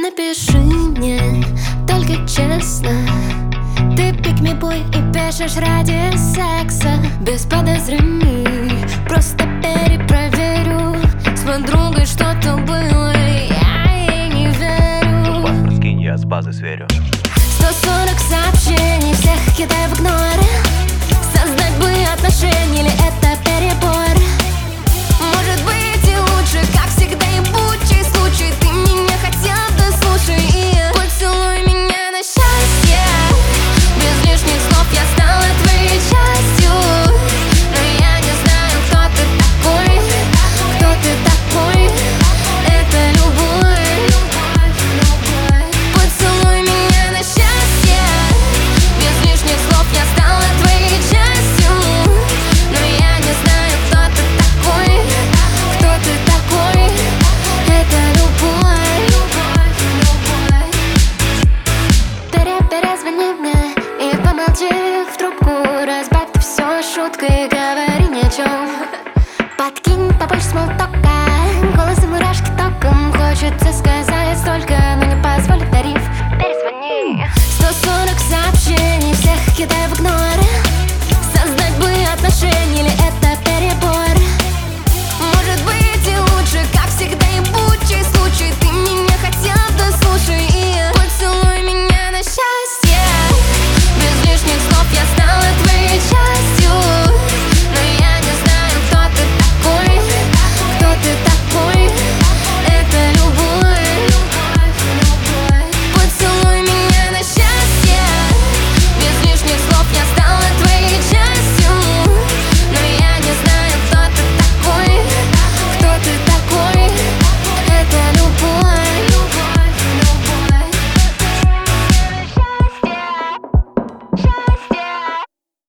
Напиши мне, только честно. Ты pick me boy и пишешь ради секса. Без подозрений, просто перепроверю. С подругой что-то было, я ей не верю. Паспорт скинь, я с базы сверю. 140 сообщений, всех кидаю в игноре. Создать бы отношения или